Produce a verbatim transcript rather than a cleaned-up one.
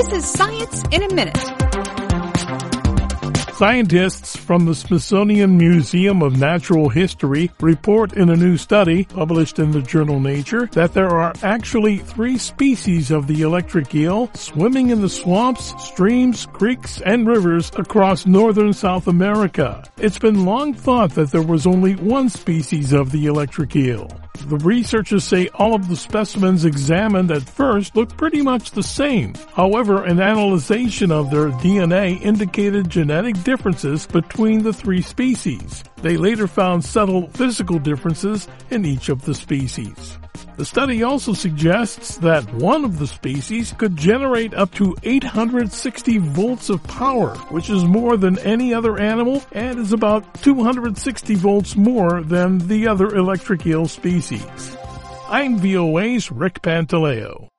This is Science in a Minute. Scientists from the Smithsonian Museum of Natural History report in a new study published in the journal Nature that there are actually three species of the electric eel swimming in the swamps, streams, creeks, and rivers across northern South America. It's been long thought that there was only one species of the electric eel. The researchers say all of the specimens examined at first looked pretty much the same. However, an analysis of their D N A indicated genetic differences between the three species. They later found subtle physical differences in each of the species. The study also suggests that one of the species could generate up to eight hundred sixty volts of power, which is more than any other animal and is about two hundred sixty volts more than the other electric eel species. I'm V O A's Rick Pantaleo.